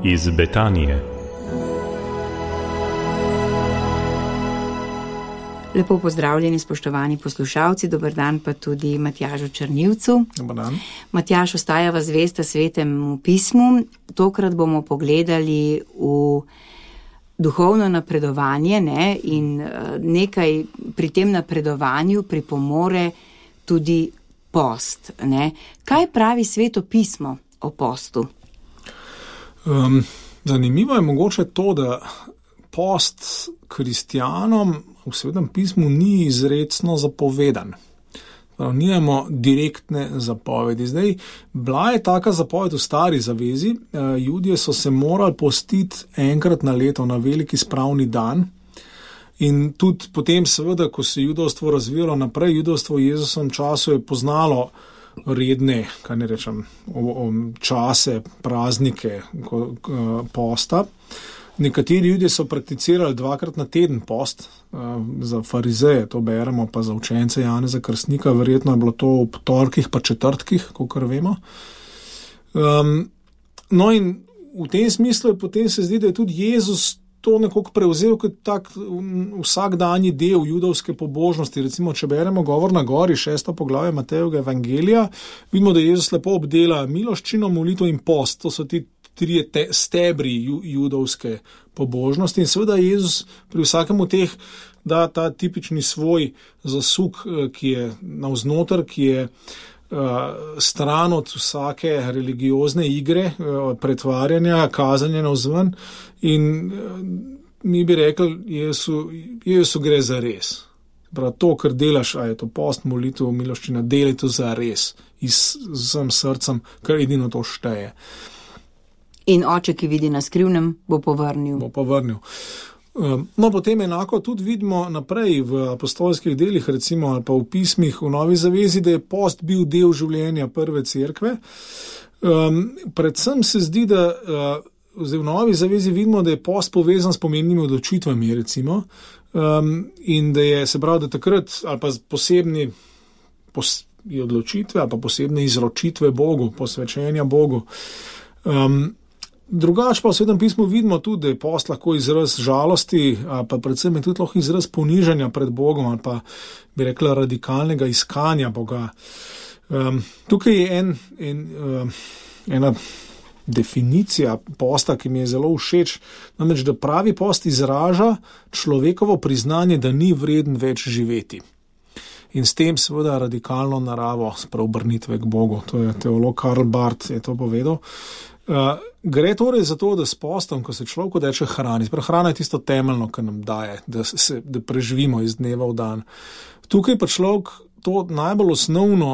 iz Betanije. Lepo pozdravljeni, spoštovani poslušalci, dober dan pa tudi Matjažu Črnivcu. Dober dan. Matjaž, ostajava zvesta Svetemu pismu. Tokrat bomo pogledali v duhovno napredovanje, in nekaj pri tem napredovanju pripomore tudi post. Kaj pravi Sveto pismo o postu? Zanimivo je mogoče to, da post kristjanom v Svetem pismu ni izrecno zapovedan. Nijemo direktne zapovedi. Zdaj, bila je taka zapoved v Stari zavezi. Judje so se morali postiti enkrat na leto na veliki spravni dan. In tudi potem seveda, ko se judovstvo razvijalo naprej, judovstvo v Jezusovem času je poznalo redne, čase, praznike posta. Nekateri ljudje so prakticirali 2krat na teden post, za farizeje to beremo, pa za učence Janeza Krstnika, verjetno je bilo to ob torkih pa četrtkih, kakor vemo. No in v tem smislu potem se zdi, da je tudi Jezus to nekako prevzel kot tak vsakdanji del judovske pobožnosti. Recimo, če beremo Govor na gori, 6. poglavje Matejevega evangelija, vidimo, da Jezus lepo obdela miloščino, molitev in post. To so ti trije stebri judovske pobožnosti in seveda Jezus pri vsakem od teh da ta tipični svoj zasuk, ki je navznoter, ki je stran od vsake religiozne igre, pretvarjanja, kazanja navzven in mi bi rekli, Jezu gre za res. Prav to, kar delaš, a je to post, molitev, miloščina, delaj to za res, z vsem srcem, kar edino to šteje. In oče, ki vidi na skrivnem, bo povrnil. No, potem enako tudi vidimo naprej v apostolskih delih, recimo, ali pa v pismih v Novi zavezi, da je post bil del življenja prve cerkve. Predvsem se zdi, da v Novi zavezi vidimo, da je post povezan s pomembnimi odločitvami, recimo, in da je, se pravi, da takrat, ali pa posebni odločitve, ali pa posebne izročitve Bogu, posvečenja Bogu. Drugač pa v Svetem pismu vidimo tudi, da je post lahko izraz žalosti, pa predvsem je tudi lahko izraz ponižanja pred Bogom ali pa bi rekla radikalnega iskanja Boga. Tukaj je ena definicija posta, ki mi je zelo všeč, namreč, da pravi post izraža človekovo priznanje, da ni vreden več živeti. In s tem seveda radikalno naravo spreobrnitve k Bogu. To je teolog Karl Barth je to povedal. Gre torej za to, da s postom, ko se človek odeče hrani, hrana je tisto temeljno, kar nam daje, da preživimo iz dneva v dan. Tukaj pa človek to najbolj osnovno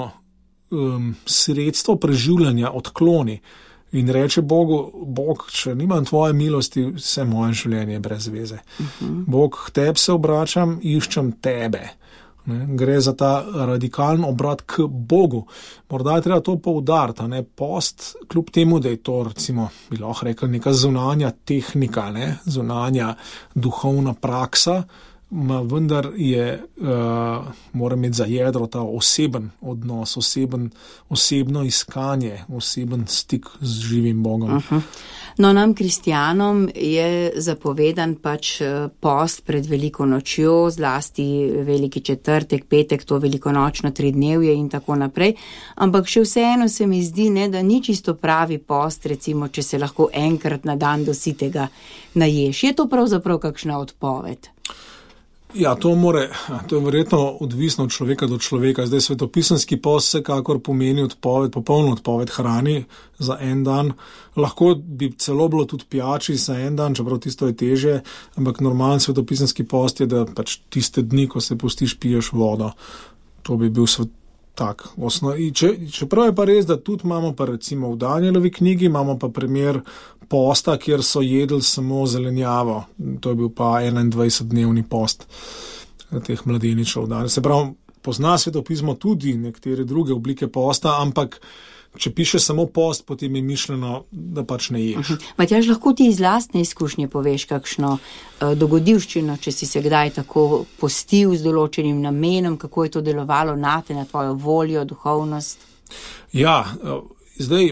sredstvo preživljanja odkloni in reče Bogu, Bog, če nimam tvoje milosti, vse moje življenje je brez veze. Bog, k tebi se obračam, iščem tebe. Gre za ta radikalen obrat k Bogu. Morda je treba to poudariti, post, kljub temu, da je to, recimo, bi lahko rekli, neka zunanja tehnika, zunanja duhovna praksa, vendar je, mora imeti za jedro ta oseben odnos, osebno iskanje, oseben stik z živim Bogom. No, nam kristjanom je zapovedan post pred veliko nočjo, zlasti veliki četrtek, petek, to velikonočno tridnevje in tako naprej, ampak še vseeno se mi zdi, da ni čisto pravi post, recimo, če se lahko enkrat na dan do sitega naješ. Je to pravzaprav kakšna odpoved? Ja, to je verjetno odvisno od človeka do človeka. Zdaj svetopisemski post vsekakor pomeni popolno odpoved hrani za en dan. Lahko bi celo bilo tudi pijači za en dan, čeprav tisto je težje, ampak normalen svetopisemski post je, da tiste dni, ko se postiš, piješ vodo. To bi bil tak osnovni. Čeprav je pa res, da tudi imamo pa recimo v Danielovi knjigi, imamo pa primer posta, kjer so jedli samo zelenjavo. To je bil pa 21-dnevni post teh mladeničev. Se pravi, pozna svetopismo tudi nekatere druge oblike posta, ampak če piše samo post, potem je mišljeno, da ne ješ. Matjaž, lahko ti iz lastne izkušnje poveš kakšno dogodivščino, če si se kdaj tako postil z določenim namenom, kako je to delovalo nate, na tvojo voljo, duhovnost? Ja, Zdaj,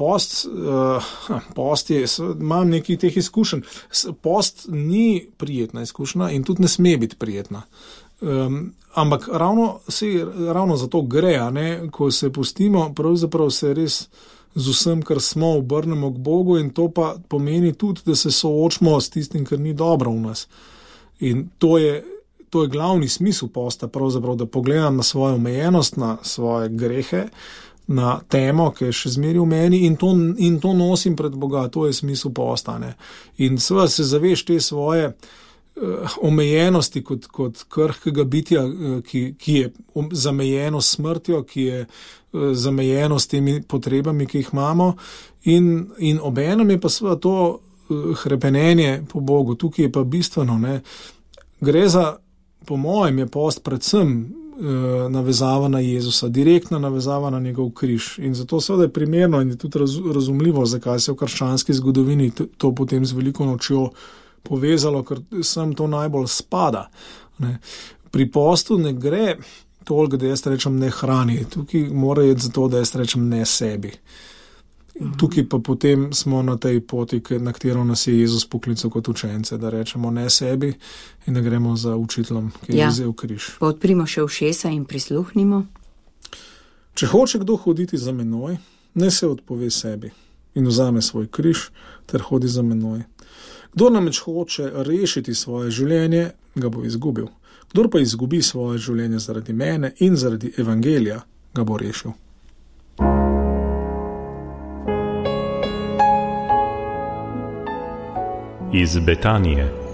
post je, imam nekaj teh izkušenj. Post ni prijetna izkušnja in tudi ne sme biti prijetna. Ampak ravno zato gre, ko se pustimo, pravzaprav se res z vsem, kar smo, obrnemo k Bogu in to pa pomeni tudi, da se soočimo s tistim, kar ni dobro v nas. In to je glavni smisel posta, pravzaprav, da pogledam na svojo omejenost, na svoje grehe, na temo, ki je še zmeraj v meni in to nosim pred Boga, to je smisel posta. In seveda se zaveš te svoje omejenosti kot krhkega bitja, ki je zamejeno s smrtjo, ki je zamejeno s temi potrebami, ki jih imamo in obenem je pa seveda to hrepenenje po Bogu. Tukaj je pa bistveno, gre za, po mojem, je post predvsem navezava na Jezusa, direktna navezava na njegov križ. In zato seveda je primerno in je tudi razumljivo, zakaj se v krščanski zgodovini to potem z veliko nočjo povezalo, ker sem to najbolj spada. Pri postu ne gre toliko, da jaz rečem ne hrani. Tukaj mora iti za to, da jaz rečem ne sebi. Tukaj pa potem smo na tej poti, na katero nas je Jezus poklical kot učence, da rečemo ne sebi in da gremo za učiteljem, ki je vzel križ. Pa odprimo še ušesa in prisluhnimo. Če hoče kdo hoditi za menoj, ne se odpove sebi in vzame svoj križ ter hodi za menoj. Kdor namreč hoče rešiti svoje življenje, ga bo izgubil. Kdor pa izgubi svoje življenje zaradi mene in zaradi evangelija, ga bo rešil. Iz Betanije.